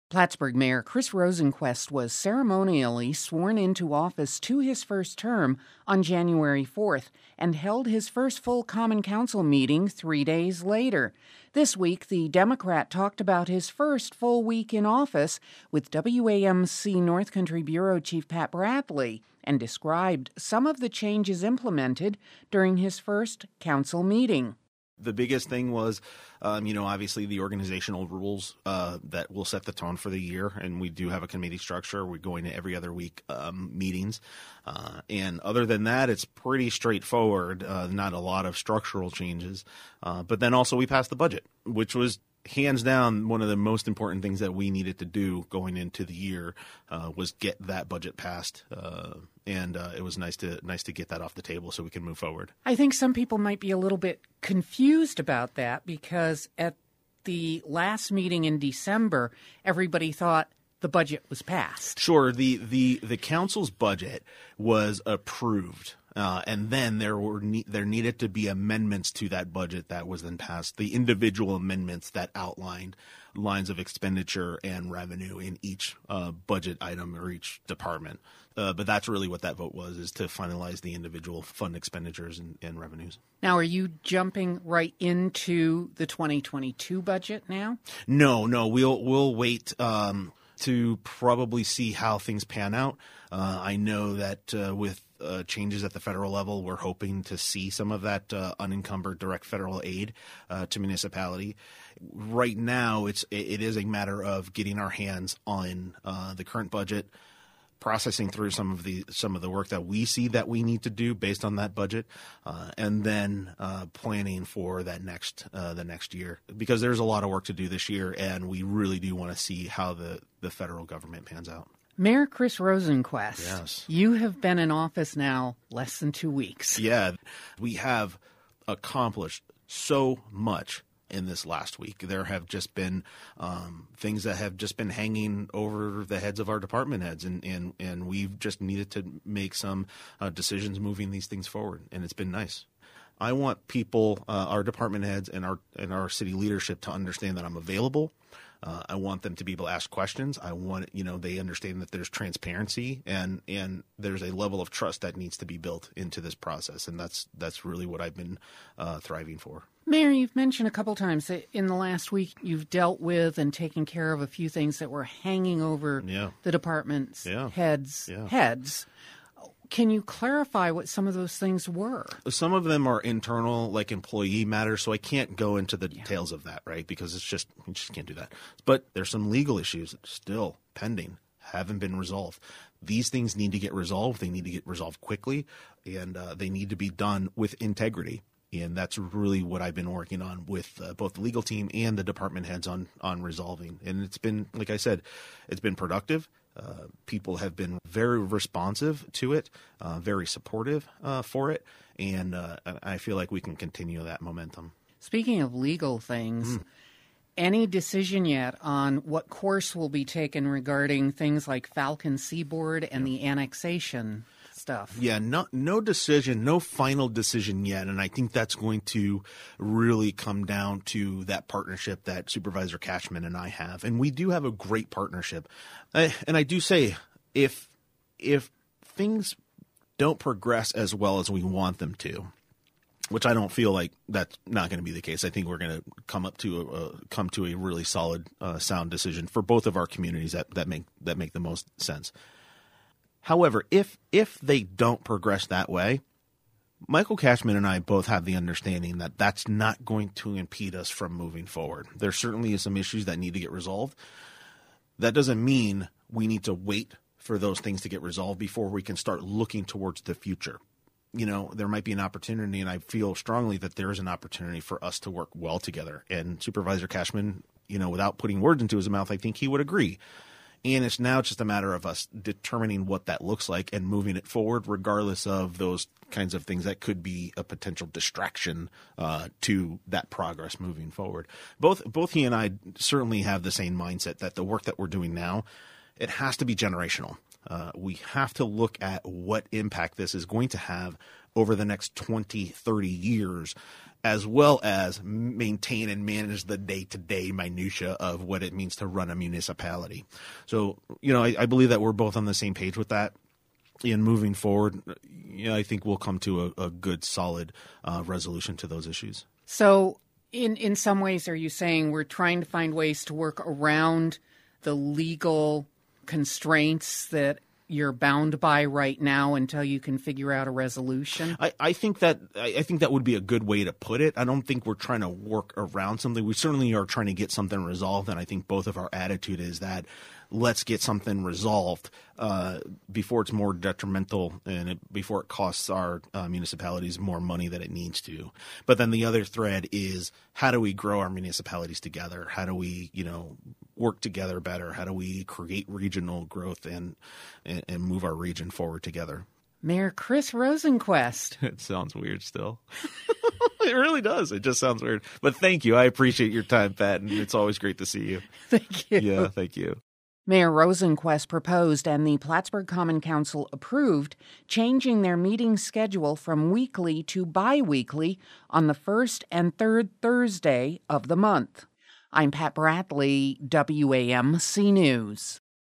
Plattsburgh Mayor Chris Rosenquist was ceremonially sworn into office to his first term on January 4th and held his first full Common Council meeting 3 days later. This week, the Democrat talked about his first full week in office with WAMC North Country Bureau Chief Pat Bradley and described some of the changes implemented during his first council meeting. The biggest thing was, obviously the organizational rules that will set the tone for the year. And we do have a committee structure. We're going to every other week meetings. And other than that, it's pretty straightforward, not a lot of structural changes. But then also we passed the budget, which was hands down one of the most important things that we needed to do going into the year was get that budget passed. And it was nice to get that off the table so we can move forward. I think some people might be a little bit confused about that because at the last meeting in December, everybody thought the budget was passed. Sure. The council's budget was approved. And then there needed to be amendments to that budget that was then passed, the individual amendments that outlined lines of expenditure and revenue in each budget item or each department. But that's really what that vote was, is to finalize the individual fund expenditures and revenues. Now, are you jumping right into the 2022 budget now? No, we'll wait to probably see how things pan out. I know that with changes at the federal level, we're hoping to see some of that unencumbered direct federal aid to municipality. Right now, it is a matter of getting our hands on the current budget, processing through some of the work that we see that we need to do based on that budget, and then planning for that the next year, because there's a lot of work to do this year, and we really do want to see how the federal government pans out. Mayor Chris Rosenquist, yes. You have been in office now less than 2 weeks. Yeah, we have accomplished so much in this last week. There have just been things that have just been hanging over the heads of our department heads, and we've just needed to make some decisions moving these things forward, and it's been nice. I want people, our department heads and our city leadership, to understand that I'm available. I want them to be able to ask questions. I want, they understand that there's transparency and there's a level of trust that needs to be built into this process. And that's really what I've been thriving for. Mayor, you've mentioned a couple times that in the last week you've dealt with and taken care of a few things that were hanging over the department's heads. Can you clarify what some of those things were? Some of them are internal, like employee matters, so I can't go into the details of that, right? Because you just can't do that. But there's some legal issues still pending, haven't been resolved. These things need to get resolved. They need to get resolved quickly, and they need to be done with integrity. And that's really what I've been working on with both the legal team and the department heads on resolving. And it's been, like I said, it's been productive. People have been very responsive to it, very supportive for it, and I feel like we can continue that momentum. Speaking of legal things, any decision yet on what course will be taken regarding things like Falcon Seaboard and the annexation stuff? Yeah, no decision, no final decision yet, and I think that's going to really come down to that partnership that Supervisor Cashman and I have, and we do have a great partnership. And I do say, if things don't progress as well as we want them to, which I don't feel like that's not going to be the case. I think we're going to come to a really solid, sound decision for both of our communities that make the most sense. However, if they don't progress that way, Michael Cashman and I both have the understanding that that's not going to impede us from moving forward. There certainly is some issues that need to get resolved. That doesn't mean we need to wait for those things to get resolved before we can start looking towards the future. There might be an opportunity, and I feel strongly that there is an opportunity for us to work well together. And Supervisor Cashman, without putting words into his mouth, I think he would agree. And it's now just a matter of us determining what that looks like and moving it forward, regardless of those kinds of things that could be a potential distraction to that progress moving forward. Both he and I certainly have the same mindset that the work that we're doing now, it has to be generational. We have to look at what impact this is going to have over the next 20, 30 years, as well as maintain and manage the day-to-day minutia of what it means to run a municipality. So, I believe that we're both on the same page with that. And moving forward, I think we'll come to a good, solid resolution to those issues. So in some ways, are you saying we're trying to find ways to work around the legal constraints that you're bound by right now until you can figure out a resolution? I think that would be a good way to put it. I don't think we're trying to work around something. We certainly are trying to get something resolved, and I think both of our attitude is that let's get something resolved before it's more detrimental and before it costs our municipalities more money than it needs to. But then the other thread is, how do we grow our municipalities together? How do we, work together better? How do we create regional growth and move our region forward together? Mayor Chris Rosenquist. It sounds weird still. It really does. It just sounds weird. But thank you. I appreciate your time, Pat, and it's always great to see you. Thank you. Yeah, thank you. Mayor Rosenquist proposed and the Plattsburgh Common Council approved changing their meeting schedule from weekly to bi-weekly on the first and third Thursday of the month. I'm Pat Bradley, WAMC News.